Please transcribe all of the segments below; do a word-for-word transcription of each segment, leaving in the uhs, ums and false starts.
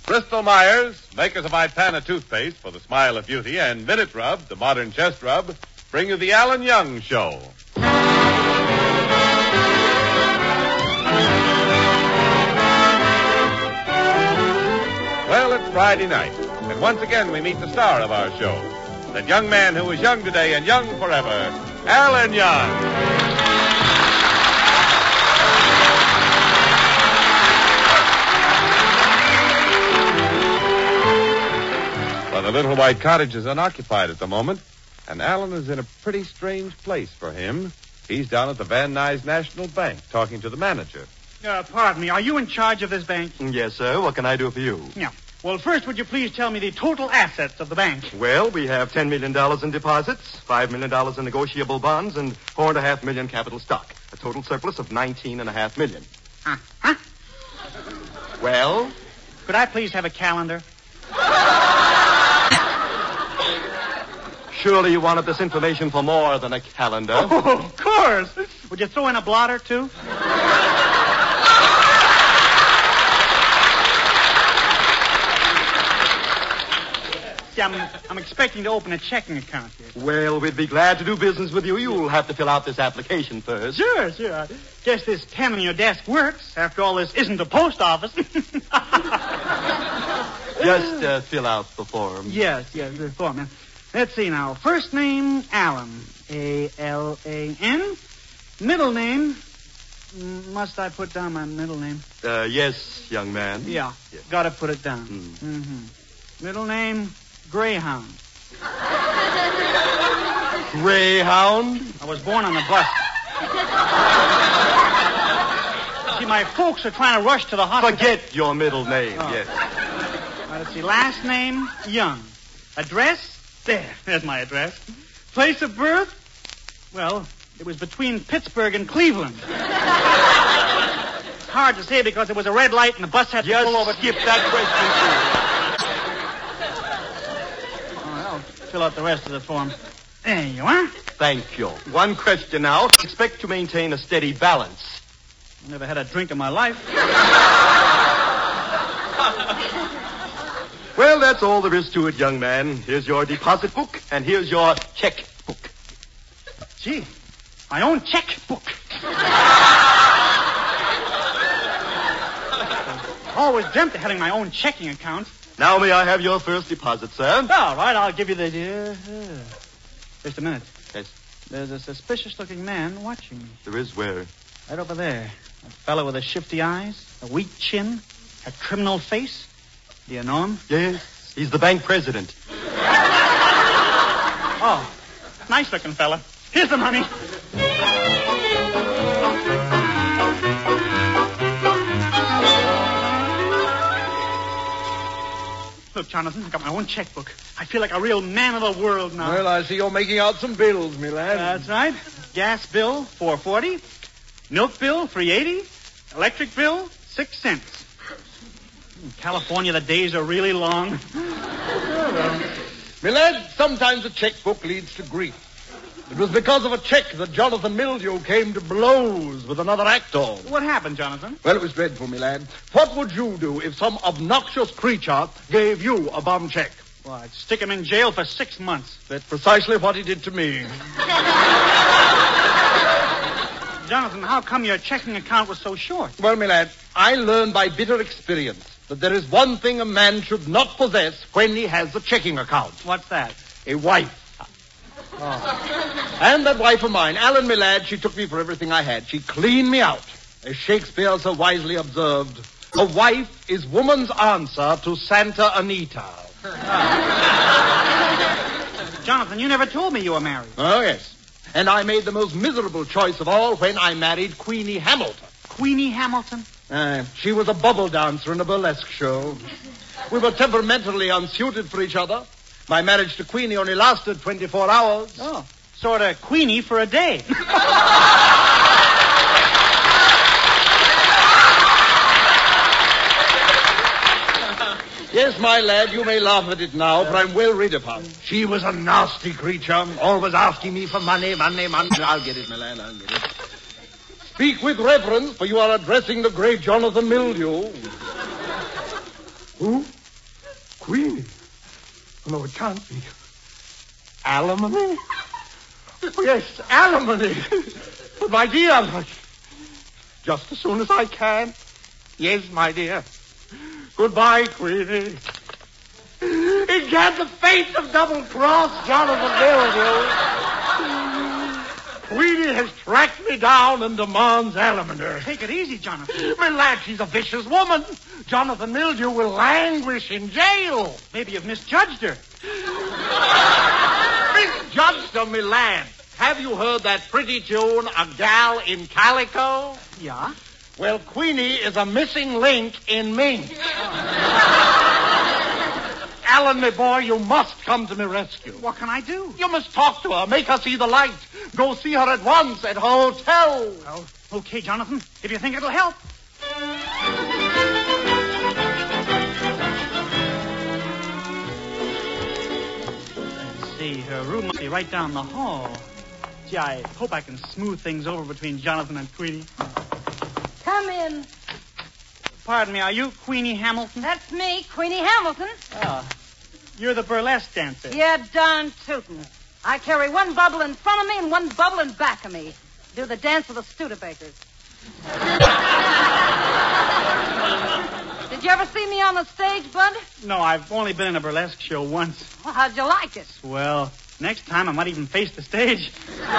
Bristol Myers, makers of Ipana toothpaste for the smile of beauty, and Minute Rub, the modern chest rub, bring you the Alan Young Show. Well, it's Friday night, and once again we meet the star of our show, that young man who is young today and young forever, Alan Young. The little white cottage is unoccupied at the moment, and Alan is in a pretty strange place for him. He's down at the Van Nuys National Bank talking to the manager. Uh, pardon me, are you in charge of this bank? Yes, sir. What can I do for you? Yeah. Well, first, would you please tell me the total assets of the bank? Well, we have ten million dollars in deposits, five million dollars in negotiable bonds, and four point five million dollars capital stock. A total surplus of nineteen point five million dollars. Huh? Well? Could I please have a calendar? Surely you wanted this information for more than a calendar. Oh, of course. Would you throw in a blotter, too? See, I'm, I'm expecting to open a checking account here. Well, we'd be glad to do business with you. You'll have to fill out this application first. Sure, sure. I guess this pen on your desk works. After all, this isn't a post office. Just uh, fill out the form. Yes, yes, the form. Let's see now. First name, Alan. A L A N. Middle name. Must I put down my middle name? Uh, yes, young man. Yeah. Yes. Gotta put it down. Mm. Mm-hmm. Middle name, Greyhound. Greyhound? I was born on a bus. See, my folks are trying to rush to the hospital. Forget your middle name, Oh. yes. Now, let's see. Last name, Young. Address? There. There's my address. Place of birth? Well, it was between Pittsburgh and Cleveland. It's hard to say because there was a red light and the bus had to Just pull over. skip that question, All right, I'll fill out the rest of the form. There you are. Thank you. One question now. Expect to maintain a steady balance. I never had a drink in my life. Well, that's all there is to it, young man. Here's your deposit book, and here's your check book. Gee, my own checkbook. Always dreamt of having my own checking account. Now may I have your first deposit, sir? All right, I'll give you the... Uh, just a minute. Yes. There's a suspicious-looking man watching me. There is where? Right over there. A fellow with the shifty eyes, a weak chin, a criminal face. Do you know him? Yes. He's the bank president. Oh, nice-looking fella. Here's the money. Look, Jonathan, I got my own checkbook. I feel like a real man of the world now. Well, I see you're making out some bills, me lad. That's right. Gas bill, four forty. Milk bill, three eighty. Electric bill, six cents. In California, the days are really long. Me lad, sometimes a checkbook leads to grief. It was because of a check that Jonathan Mildew came to blows with another actor. What happened, Jonathan? Well, it was dreadful, me lad. What would you do if some obnoxious creature gave you a bomb check? Well, I'd stick him in jail for six months. That's precisely what he did to me. Jonathan, how come your checking account was so short? Well, me lad, I learned by bitter experience that there is one thing a man should not possess when he has a checking account. What's that? A wife. Oh. And that wife of mine, Alan, my lad, she took me for everything I had. She cleaned me out. As Shakespeare so wisely observed, a wife is woman's answer to Santa Anita. Jonathan, you never told me you were married. Oh, yes. And I made the most miserable choice of all when I married Queenie Hamilton. Queenie Hamilton? Uh, she was a bubble dancer in a burlesque show. We were temperamentally unsuited for each other. My marriage to Queenie only lasted twenty-four hours. Oh, sort of Queenie for a day. Yes, my lad, you may laugh at it now, but I'm well rid of her. She was a nasty creature, always asking me for money, money, money. I'll get it, my lad, I'll get it. Speak with reverence, for you are addressing the great Jonathan Mildew. Who? Queenie. No, it can't be. Alimony? Oh, yes, alimony. But, my dear, just as soon as I can. Yes, my dear. Goodbye, Queenie. It can't the fate of double-cross Jonathan Mildew. Queenie has tracked me down and demands alimony. Take it easy, Jonathan. My lad, she's a vicious woman. Jonathan Mildew will languish in jail. Maybe you've misjudged her. Misjudged her, my lad. Have you heard that pretty tune, A Gal in Calico? Yeah? Well, Queenie is a missing link in Mink. Alan, my boy, you must come to my rescue. What can I do? You must talk to her, make her see the light. Go see her at once at hotel. Well, okay, Jonathan, if you think it'll help. Let's see, her room must be right down the hall. Gee, I hope I can smooth things over between Jonathan and Queenie. Come in. Pardon me, are you Queenie Hamilton? That's me, Queenie Hamilton. Oh, you're the burlesque dancer. Yeah, darn tootin'. I carry one bubble in front of me and one bubble in back of me. Do the dance of the Studebakers. Did you ever see me on the stage, Bud? No, I've only been in a burlesque show once. Well, how'd you like it? Well, next time I might even face the stage.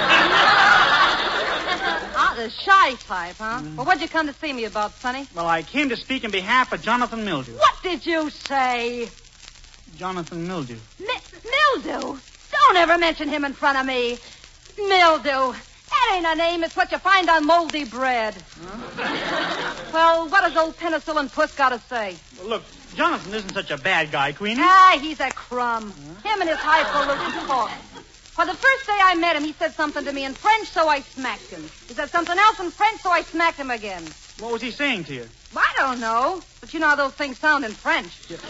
Ah, the shy type, huh? Mm. Well, what'd you come to see me about, Sonny? Well, I came to speak in behalf of Jonathan Mildew. What did you say? Jonathan Mildew. Mi- Mildew? Don't ever mention him in front of me. Mildew. That ain't a name. It's what you find on moldy bread. Huh? Well, what does old Penicillin Puss got to say? Well, look, Jonathan isn't such a bad guy, Queenie. Ah, he's a crumb. Huh? Him and his highfalutin talk. Well, the first day I met him, he said something to me in French, so I smacked him. He said something else in French, so I smacked him again. What was he saying to you? I don't know. But you know how those things sound in French.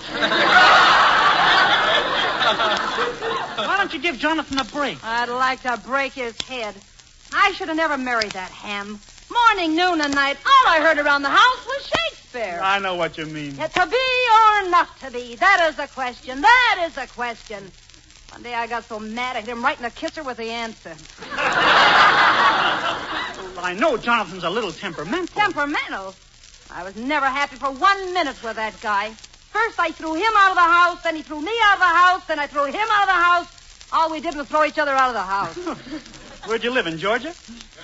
Why don't you give Jonathan a break? I'd like to break his head. I should have never married that ham. Morning, noon, and night, all I heard around the house was Shakespeare. I know what you mean. Yeah, to be or not to be, that is the question. That is the question. One day I got so mad I hit him right in the kisser with the answer. Well, I know Jonathan's a little temperamental. Temperamental? I was never happy for one minute with that guy. First I threw him out of the house, then he threw me out of the house, then I threw him out of the house. All we did was throw each other out of the house. Where'd you live, in Georgia?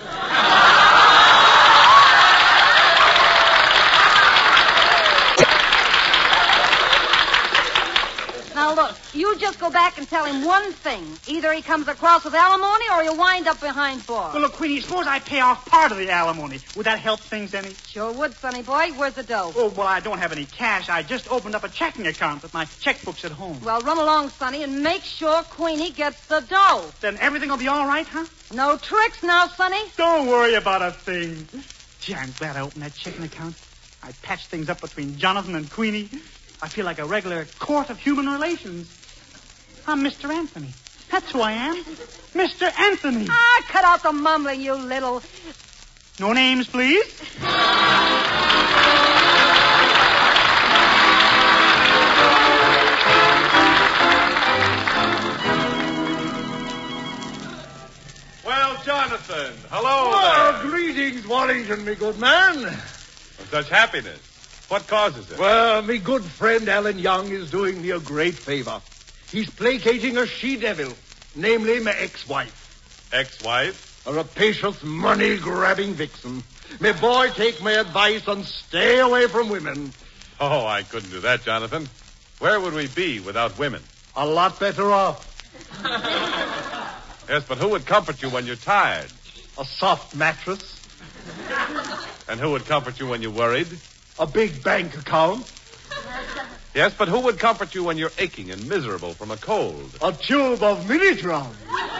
Now, look, you just go back and tell him one thing. Either he comes across with alimony or he'll wind up behind bars. Well, look, Queenie, suppose I pay off part of the alimony. Would that help things any? Sure would, sonny boy. Where's the dough? Oh, well, I don't have any cash. I just opened up a checking account with my checkbooks at home. Well, run along, sonny, and make sure Queenie gets the dough. Then everything will be all right, huh? No tricks now, sonny. Don't worry about a thing. Gee, I'm glad I opened that checking account. I patched things up between Jonathan and Queenie. I feel like a regular court of human relations. I'm Mister Anthony. That's who I am. Mister Anthony. Ah, cut out the mumbling, you little... No names, please. Well, Jonathan, hello Oh, there. greetings, Warrington, me good man. With such happiness. What causes it? Well, me good friend Alan Young is doing me a great favor. He's placating a she-devil, namely my ex-wife. Ex-wife? A rapacious, money-grabbing vixen. Me boy, take my advice and stay away from women. Oh, I couldn't do that, Jonathan. Where would we be without women? A lot better off. Yes, but who would comfort you when you're tired? A soft mattress. And who would comfort you when you're worried? A big bank account. Yes, but who would comfort you when you're aching and miserable from a cold? A tube of Minitron.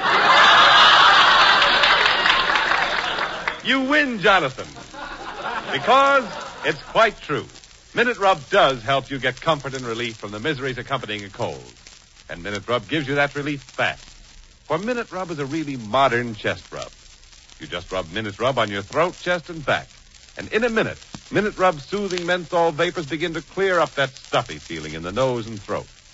You win, Jonathan. Because it's quite true. Minute Rub does help you get comfort and relief from the miseries accompanying a cold. And Minute Rub gives you that relief fast. For Minute Rub is a really modern chest rub. You just rub Minute Rub on your throat, chest, and back. And in a minute, Minute Rub's soothing menthol vapors begin to clear up that stuffy feeling in the nose and throat.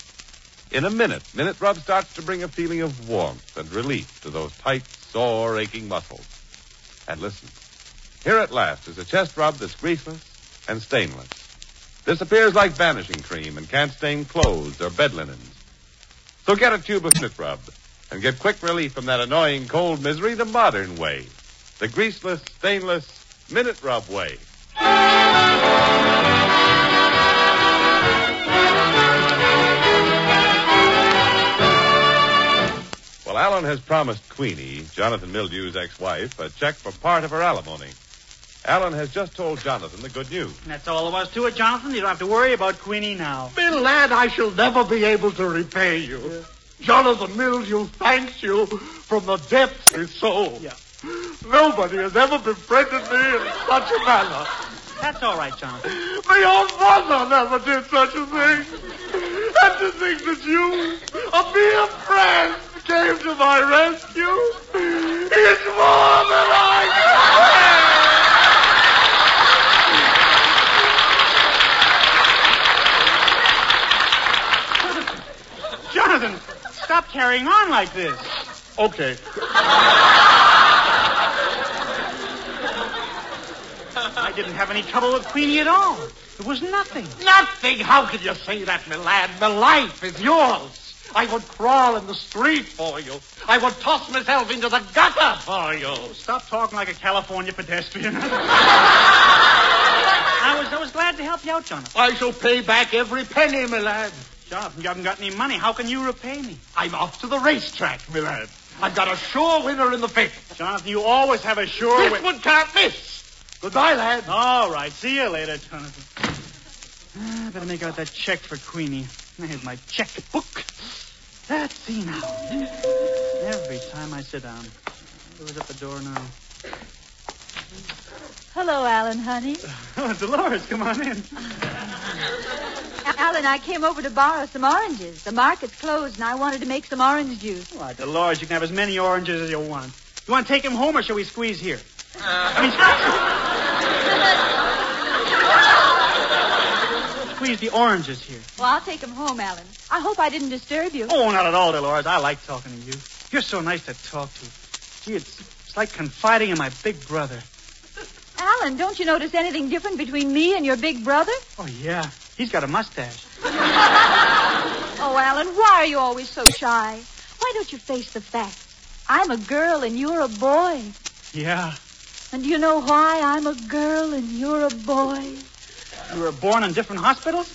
In a minute, Minute Rub starts to bring a feeling of warmth and relief to those tight, sore, aching muscles. And listen. Here at last is a chest rub that's greaseless and stainless. This appears like vanishing cream and can't stain clothes or bed linens. So get a tube of Minute Rub and get quick relief from that annoying cold misery the modern way. The greaseless, stainless Minute Rub way. Well, Alan has promised Queenie, Jonathan Mildew's ex-wife, a check for part of her alimony. Alan has just told Jonathan the good news. And that's all there was to it, Jonathan. You don't have to worry about Queenie now. Me lad, I shall never be able to repay you. Yeah. Jonathan Mildew thanks you from the depths of his soul. Yeah. Nobody has ever befriended me in such a manner. That's all right, Jonathan. My own mother never did such a thing. And to think that you, a mere friend, came to my rescue is more than I can. Jonathan, stop carrying on like this. Okay. I didn't have any trouble with Queenie at all. It was nothing. Nothing? How can you say that, my lad? My life is yours. I would crawl in the street for you. I would toss myself into the gutter for you. Stop talking like a California pedestrian. I was I was glad to help you out, Jonathan. I shall pay back every penny, my lad. Jonathan, you haven't got any money. How can you repay me? I'm off to the racetrack, my lad. I've got a sure winner in the fifth. Jonathan, you always have a sure This win. one can't miss. Goodbye, lad. All right. See you later, Jonathan. I better make out that check for Queenie. Here's my checkbook. Let's see now. Every time I sit down. Who's at the door now? Hello, Alan, honey. Oh, Dolores, come on in. Alan, I came over to borrow some oranges. The market's closed, and I wanted to make some orange juice. Why, Dolores, you can have as many oranges as you want. You want to take him home, or shall we squeeze here? Uh, I mean, squeeze the oranges here. Well, I'll take them home, Alan. I hope I didn't disturb you. Oh, not at all, Dolores. I like talking to you. You're so nice to talk to. Gee, it's, it's like confiding in my big brother. Alan, don't you notice anything different between me and your big brother? Oh, yeah. He's got a mustache. Oh, Alan, why are you always so shy? Why don't you face the facts? I'm a girl and you're a boy. Yeah. And do you know why I'm a girl and you're a boy? You were born in different hospitals?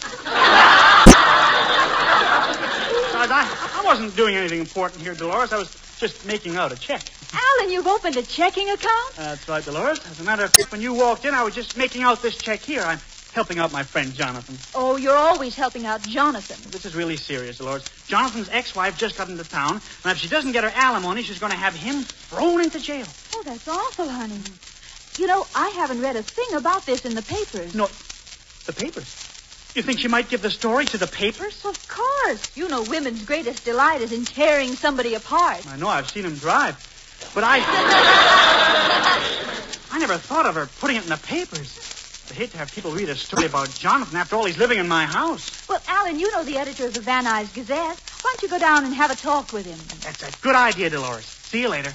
I, I wasn't doing anything important here, Dolores. I was just making out a check. Alan, you've opened a checking account? That's right, Dolores. As a matter of fact, when you walked in, I was just making out this check here. I'm helping out my friend Jonathan. Oh, you're always helping out Jonathan. This is really serious, Dolores. Jonathan's ex-wife just got into town, and if she doesn't get her alimony, she's going to have him thrown into jail. Oh, that's awful, honey. You know, I haven't read a thing about this in the papers. No, the papers? You think she might give the story to the papers? Of course. You know women's greatest delight is in tearing somebody apart. I know, I've seen him drive. But I... I never thought of her putting it in the papers. I hate to have people read a story about Jonathan after all he's living in my house. Well, Alan, you know the editor of the Van Nuys Gazette. Why don't you go down and have a talk with him? That's a good idea, Dolores. See you later.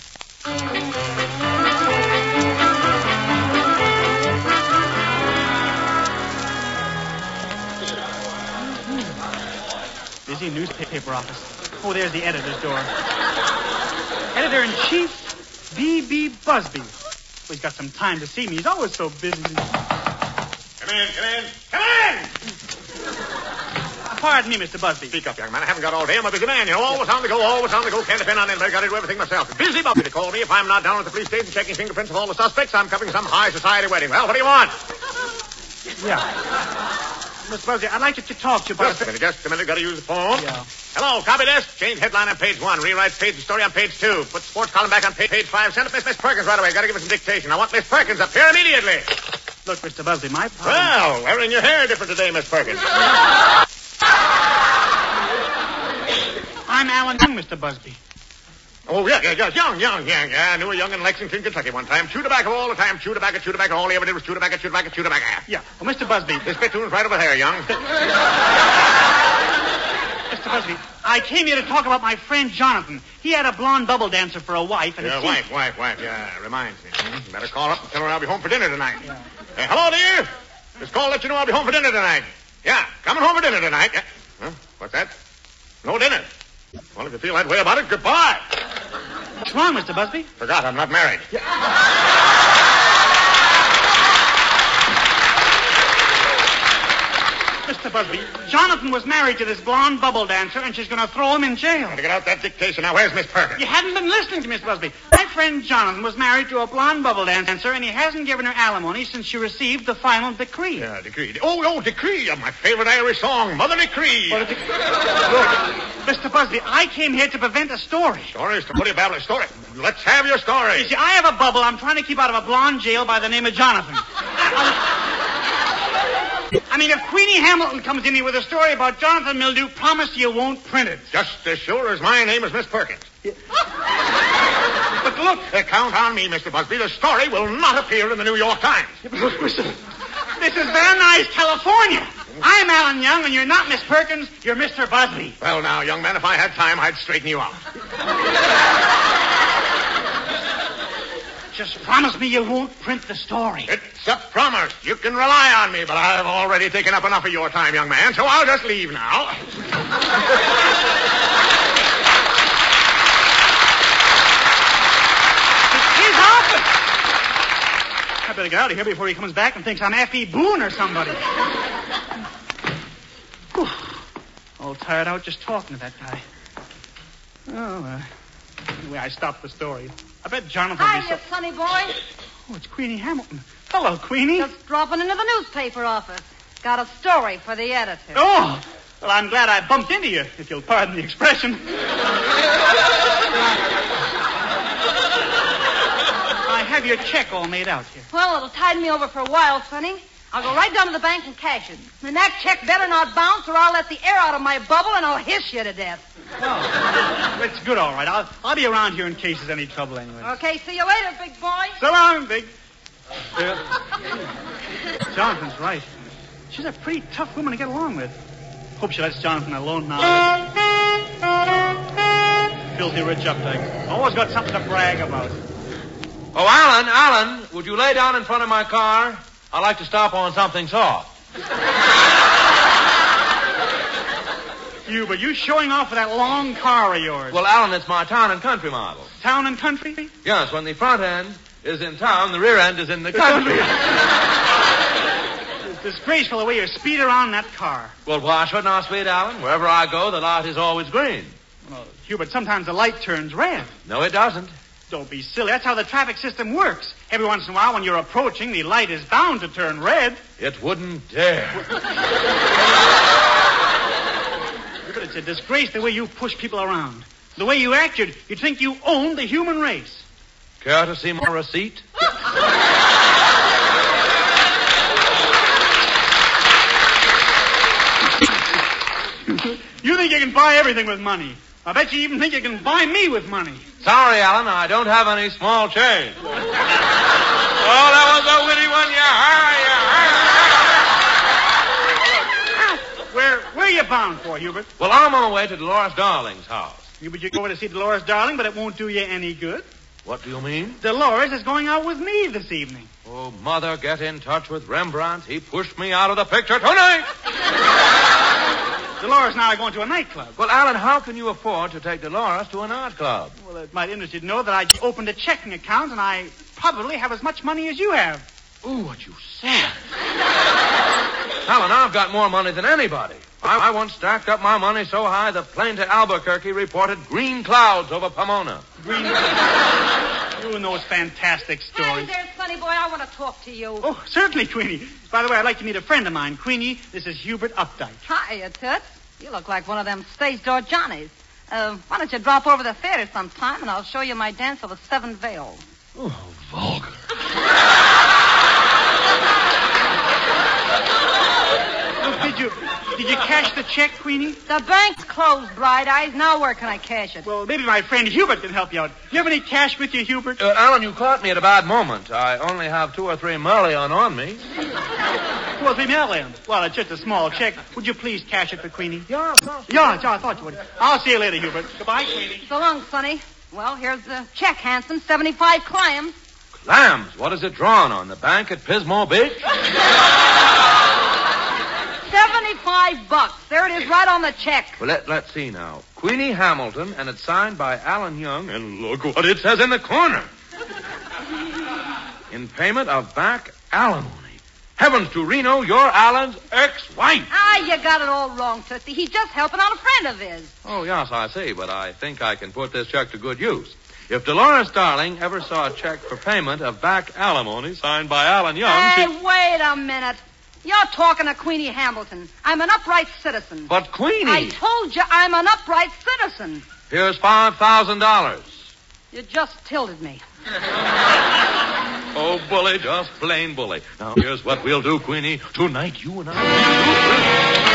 Busy newspaper office. Oh, there's the editor's door. Editor-in-chief, B B Busby. Well, he's got some time to see me. He's always so busy. Come in, come in, come in! Pardon me, Mister Busby. Speak up, young man. I haven't got all day. I'm a busy man. You know, always on the go, always on the go. Can't depend on anybody. Got to do everything myself. Busy Bobby to call me. If I'm not down at the police station checking fingerprints of all the suspects, I'm covering some high society wedding. Well, what do you want? Yeah. Mister Busby, I'd like to talk to you about... Just a minute, just a minute. Got to use the phone. Yeah. Hello, copy desk. Change headline on page one. Rewrite page story on page two. Put sports column back on page, page five. Send it Miss, Miss Perkins right away. Got to give her some dictation. I want Miss Perkins up here immediately. Look, Mister Busby, my problem... Well, wearing your hair different today, Miss Perkins. I'm Alan Young, Mister Busby. Oh, yeah, yeah, yeah, young, young, young. Yeah, I knew a young in Lexington, Kentucky one time. Chew tobacco all the time. Chew tobacco, chew tobacco. All he ever did was chew tobacco, chew tobacco, chew tobacco. Yeah. Well, Mister Busby... This spittoon's right over there, young. Mister Busby, I came here to talk about my friend Jonathan. He had a blonde bubble dancer for a wife. And Yeah, it seems- wife, wife, wife. Yeah, reminds me. Hmm, Better call up and tell her I'll be home for dinner tonight. Yeah. Hey, hello, dear. Just call to let you know I'll be home for dinner tonight. Yeah, coming home for dinner tonight. Yeah. Huh? What's that? No dinner. Well, if you feel that way about it, goodbye. What's wrong, Mister Busby? Forgot I'm not married. Mister Busby, Jonathan was married to this blonde bubble dancer, and she's going to throw him in jail. Gotta get out that dictation. Now, where's Miss Perkins? You haven't been listening to Miss Busby. My friend Jonathan was married to a blonde bubble dancer, and he hasn't given her alimony since she received the final decree. Yeah, decree. Oh, oh, decree. My favorite Irish song, Mother Decree. Well, the- Look, Mister Busby, I came here to prevent a story. Stories to put you babbling story. Let's have your story. You see, I have a bubble I'm trying to keep out of a blonde jail by the name of Jonathan. I mean, if Queenie Hamilton comes in here with a story about Jonathan Mildew, promise you won't print it. Just as sure as my name is Miss Perkins. But look, uh, count on me, Mister Busby. The story will not appear in the New York Times. Look, Mister This is Van Nuys, California. I'm Alan Young, and you're not Miss Perkins. You're Mister Busby. Well, now, young man, if I had time, I'd straighten you out. Just promise me you won't print the story. It's a promise. You can rely on me, but I've already taken up enough of your time, young man, so I'll just leave now. He's off. I better get out of here before he comes back and thinks I'm Effie Boone or somebody. Whew. All tired out just talking to that guy. Oh, uh, anyway, I stopped the story. I bet Jonathan will be Hiya, so... sonny boy. Oh, it's Queenie Hamilton. Hello, Queenie. Just dropping into the newspaper office. Got a story for the editor. Oh, well, I'm glad I bumped into you, if you'll pardon the expression. I have your check all made out here. Well, it'll tide me over for a while, sonny. I'll go right down to the bank and cash it. And that check better not bounce, or I'll let the air out of my bubble and I'll hiss you to death. Oh, it's good, all right. I'll, I'll be around here in case there's any trouble anyway. Okay, see you later, big boy. So long, big. Uh, Jonathan's right. She's a pretty tough woman to get along with. Hope she lets Jonathan alone now. Filthy rich updike. Always got something to brag about. Oh, Alan, Alan, would you lay down in front of my car? I'd like to stop on something soft. You, but you showing off with that long car of yours. Well, Alan, it's my town and country model. Town and country? Yes, when the front end is in town, the rear end is in the country. It's disgraceful the way you speed around that car. Well, why shouldn't I speed, Alan? Wherever I go, the light is always green. Well, Hubert, sometimes the light turns red. No, it doesn't. Don't be silly. That's how the traffic system works. Every once in a while, when you're approaching, the light is bound to turn red. It wouldn't dare. But it's a disgrace the way you push people around. The way you act, you'd, you'd think you owned the human race. Care to see my receipt? You think you can buy everything with money. I bet you even think you can buy me with money. Sorry, Alan, I don't have any small change. Oh, that was a witty one, yeah. Where, where are you bound for, Hubert? Well, I'm on my way to Dolores Darling's house. You would you go over to see Dolores Darling, but it won't do you any good. What do you mean? Dolores is going out with me this evening. Oh, Mother, get in touch with Rembrandt. He pushed me out of the picture tonight. Dolores and I are going to a nightclub. Well, Alan, how can you afford to take Dolores to a nightclub? Well, it might interest you to know that I opened a checking account, and I probably have as much money as you have. Ooh, what you said. Alan, I've got more money than anybody. I, I once stacked up my money so high the plane to Albuquerque reported green clouds over Pomona. Green You and those fantastic Hey stories. there, sonny boy. I want to talk to you. Oh, certainly, Queenie. By the way, I'd like to meet a friend of mine. Queenie, this is Hubert Updike. Hiya, Toots. You look like one of them stage door Johnnies. Uh, why don't you drop over to the theater sometime, and I'll show you my dance of the Seven Veils. Oh, vulgar. Look, did you Did you cash the check, Queenie? The bank's closed, Bright Eyes. Now where can I cash it? Well, maybe my friend Hubert can help you out. You have any cash with you, Hubert? Uh, Alan, you caught me at a bad moment. I only have two or three million on me. Two or three million. Well, it's just a small check. Would you please cash it for Queenie? Yeah, of course. Yeah, yeah, I thought you would. I'll see you later, Hubert. Goodbye, Queenie. So long, Sonny. Well, here's the check, Hanson. seventy-five clams. Clams? What is it drawn on? The bank at Pismo Beach? seventy-five bucks. There it is right on the check. Well, let, let's see now. Queenie Hamilton, and it's signed by Alan Young, and look what it says in the corner. In payment of back alimony. Heavens to Reno, you're Alan's ex-wife. Ah, you got it all wrong, Tootsie. He's just helping out a friend of his. Oh, yes, I see, but I think I can put this check to good use. If Dolores Darling ever saw a check for payment of back alimony signed by Alan Young, Hey, she... wait a minute. You're talking to Queenie Hamilton. I'm an upright citizen. But Queenie... I told you I'm an upright citizen. Here's five thousand dollars. You just tilted me. Oh, bully, just plain bully. Now, here's what we'll do, Queenie. Tonight, you and I...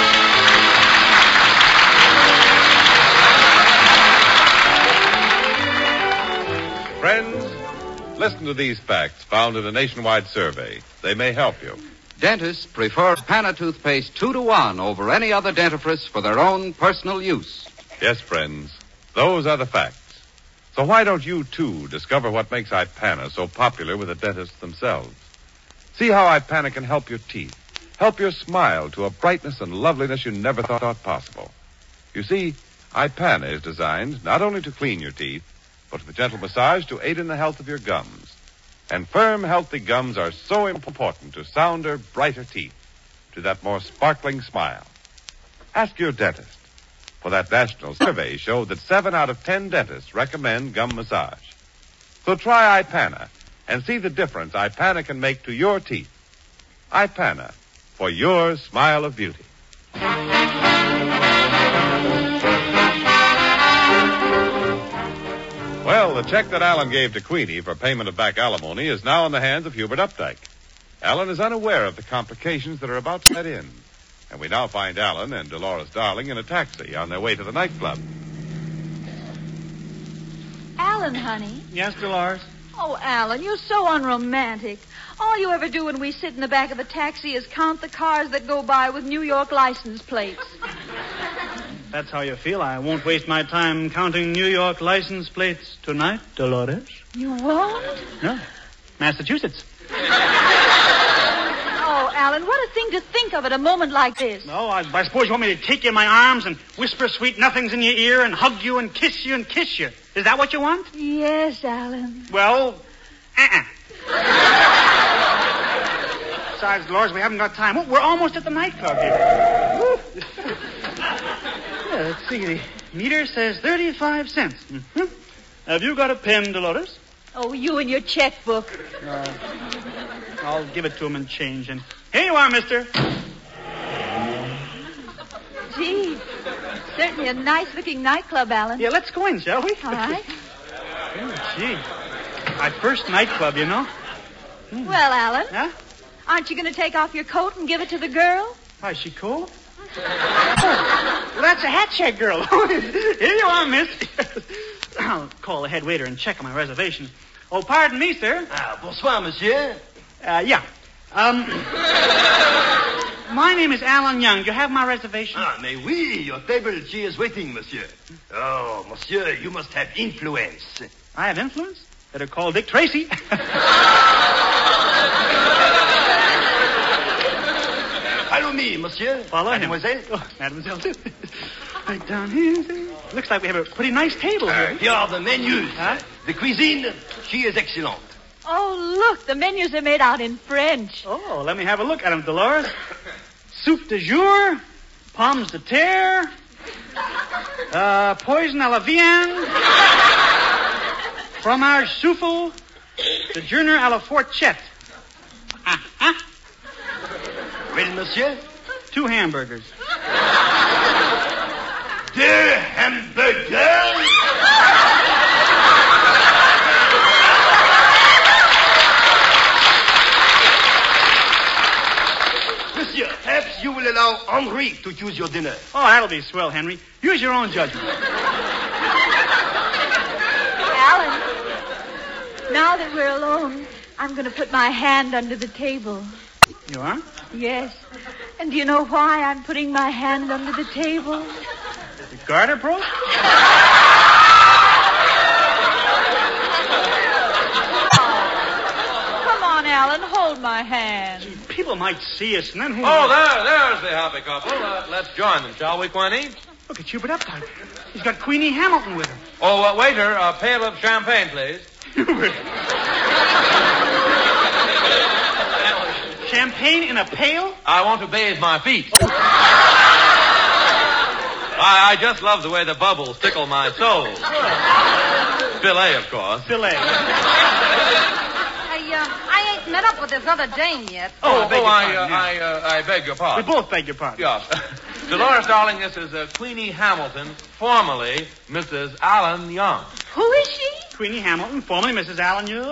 Friends, listen to these facts found in a nationwide survey. They may help you. Dentists prefer Pana toothpaste two to one over any other dentifrice for their own personal use. Yes, friends, those are the facts. So why don't you, too, discover what makes Ipana so popular with the dentists themselves? See how Ipana can help your teeth, help your smile to a brightness and loveliness you never thought possible. You see, Ipana is designed not only to clean your teeth, but with a gentle massage to aid in the health of your gums. And firm, healthy gums are so important to sounder, brighter teeth, to that more sparkling smile. Ask your dentist. For that national survey showed that seven out of ten dentists recommend gum massage. So try Ipana and see the difference Ipana can make to your teeth. Ipana, for your smile of beauty. Well, the check that Alan gave to Queenie for payment of back alimony is now in the hands of Hubert Updike. Alan is unaware of the complications that are about to set in. And we now find Alan and Dolores Darling in a taxi on their way to the nightclub. Alan, honey. Yes, Dolores? Oh, Alan, you're so unromantic. All you ever do when we sit in the back of a taxi is count the cars that go by with New York license plates. That's how you feel. I won't waste my time counting New York license plates tonight, Dolores. You won't? No. Massachusetts. Oh, Alan, what a thing to think of at a moment like this. No, I, I suppose you want me to take you in my arms and whisper sweet nothings in your ear and hug you and kiss you and kiss you. Is that what you want? Yes, Alan. Well, uh-uh. Besides, Dolores, we haven't got time. Oh, we're almost at the nightclub here. Yeah, let's see. The meter says thirty-five cents. Mm-hmm. Have you got a pen, Dolores? Oh, you and your checkbook. Uh, I'll give it to him in change. And here you are, mister. Gee, certainly a nice-looking nightclub, Alan. Yeah, let's go in, shall we? All right. Oh, gee. My first nightclub, you know. Hmm. Well, Alan. Huh? Aren't you going to take off your coat and give it to the girl? Why, is she cool? Oh, well, that's a hat check girl. Here you are, miss. I'll call the head waiter and check on my reservation. Oh, pardon me, sir. Ah, bonsoir, monsieur. Uh, yeah. Um, my name is Alan Young. Do you have my reservation? Ah, mais oui, your table, she is waiting, monsieur. Oh, monsieur, you must have influence. I have influence? Better call Dick Tracy. Follow me, monsieur. Follow him. Mademoiselle. Oh, mademoiselle, too. Right down here. Looks like we have a pretty nice table Uh, here. here are the menus. Huh? The cuisine, she is excellent. Oh, look, the menus are made out in French. Oh, let me have a look at them, Dolores. Soup de jour, pommes de terre, uh, poison à la viande, fromage souffle, sojourner à la fourchette. Ah, ah. Well, monsieur? Two hamburgers. Deux hamburgers? Monsieur, perhaps you will allow Henri to choose your dinner. Oh, that'll be swell, Henry. Use your own judgment. Alan, now that we're alone, I'm going to put my hand under the table. You are? Yes. And do you know why I'm putting my hand under the table? The garter broke? Come on, Alan, hold my hand. Gee, people might see us, and then who... Oh, there, there's the happy couple. Uh, let's join them, shall we, Queenie? Look at Hubert Updike. He's got Queenie Hamilton with him. Oh, uh, waiter, a pail of champagne, please. Hubert. Champagne in a pail? I want to bathe my feet. I, I just love the way the bubbles tickle my soul. Filet, of course. Filet. I, uh, I ain't met up with this other dame yet. Oh, I beg oh, your I, pardon, uh, yeah. I, uh, I beg your We pardon. both beg your pardon. Yes. Dolores, darling, this is uh, Queenie Hamilton, formerly Missus Alan Young. Who is she? Queenie Hamilton, formerly Missus Allen. You...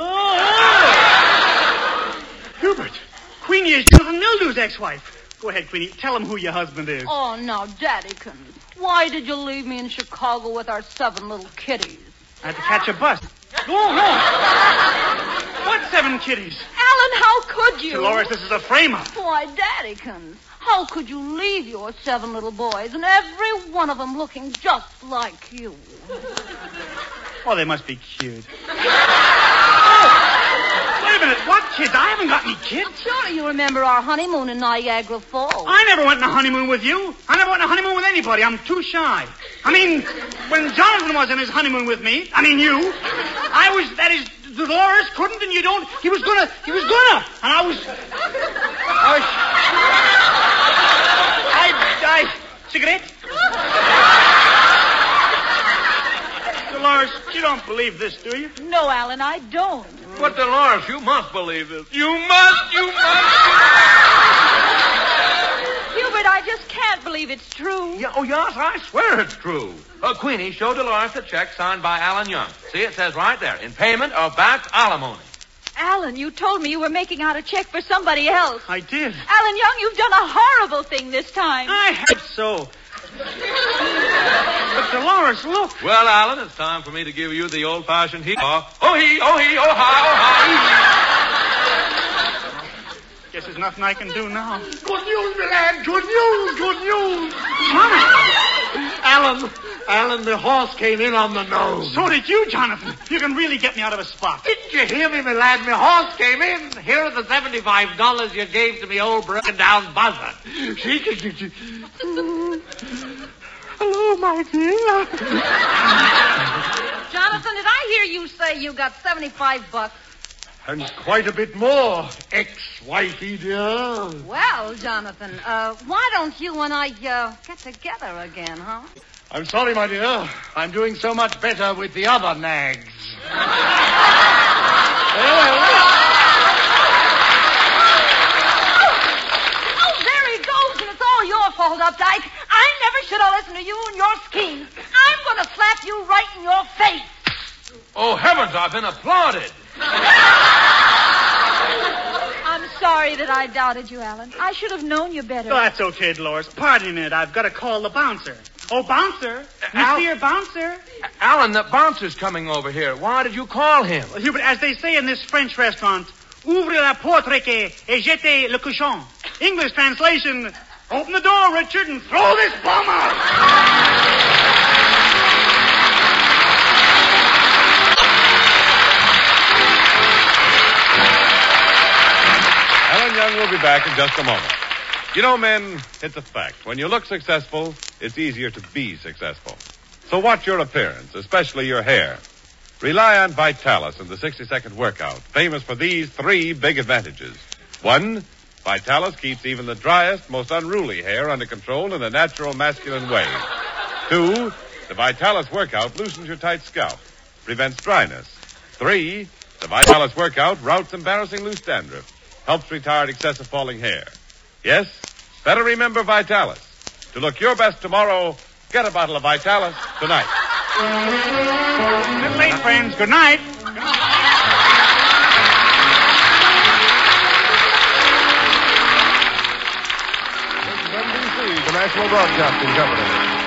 Hubert, Queenie is Jonathan Mildew's ex-wife. Go ahead, Queenie. Tell him who your husband is. Oh, now, Daddykins, why did you leave me in Chicago with our seven little kitties? I had to catch a bus. Go home. What seven kitties? Alan, how could you? Dolores, this is a frame-up. Why, Daddykins, how could you leave your seven little boys and every one of them looking just like you? Oh, they must be cute. Wait a minute, what kids? I haven't got any kids. Surely you remember our honeymoon in Niagara Falls. I never went on a honeymoon with you. I never went on a honeymoon with anybody. I'm too shy. I mean, when Jonathan was on his honeymoon with me, I mean you, I was, that is, Dolores couldn't and you don't, he was gonna, he was gonna, and I was, I was, I, I, cigarette? Dolores, you don't believe this, do you? No, Alan, I don't. But, Dolores, you must believe this. You must, you must. Hubert, I just can't believe it's true. Yeah, oh, yes, I swear it's true. Uh, Queenie, show Dolores the check signed by Alan Young. See, it says right there, in payment of back alimony. Alan, you told me you were making out a check for somebody else. I did. Alan Young, you've done a horrible thing this time. I hope so. But Dolores, look. Well, Alan, it's time for me to give you the old-fashioned hee. Oh, oh, hee, oh, hee, oh, hi, oh, hi. Guess there's nothing I can do now. Good news, my lad. Good news, good news. Alan, Alan, the horse came in on the nose. So did you, Jonathan. You can really get me out of a spot. Didn't you hear me, my lad? My horse came in. Here are the seventy-five dollars you gave to me old broken-down buzzer. She, she, she, she. Hello, my dear. Jonathan, did I hear you say you got seventy-five bucks? And quite a bit more, ex-wifey dear. Well, Jonathan, uh, why don't you and I, uh, get together again, huh? I'm sorry, my dear. I'm doing so much better with the other nags. Oh, there he goes, and it's all your fault, Updike. I never should have listened to you and your schemes. I'm going to slap you right in your face. Oh, heavens, I've been applauded. I'm sorry that I doubted you, Alan. I should have known you better. Oh, that's okay, Dolores. Pardon me a minute. I've got to call the bouncer. Oh, bouncer. Al- Monsieur Bouncer. Alan, the bouncer's coming over here. Why did you call him? Well, Hubert, as they say in this French restaurant, ouvre la porte et jetez le cochon. English translation, open the door, Richard, and throw this bomb out. Alan Young will be back in just a moment. You know, men, it's a fact. When you look successful, it's easier to be successful. So watch your appearance, especially your hair. Rely on Vitalis and the sixty-second workout, famous for these three big advantages. One, Vitalis keeps even the driest, most unruly hair under control in a natural masculine way. Two, the Vitalis workout loosens your tight scalp, prevents dryness. Three, the Vitalis workout routs embarrassing loose dandruff, helps retard excessive falling hair. Yes, better remember Vitalis. To look your best tomorrow, get a bottle of Vitalis tonight. Good night, friends. Good night. National Broadcasting Company.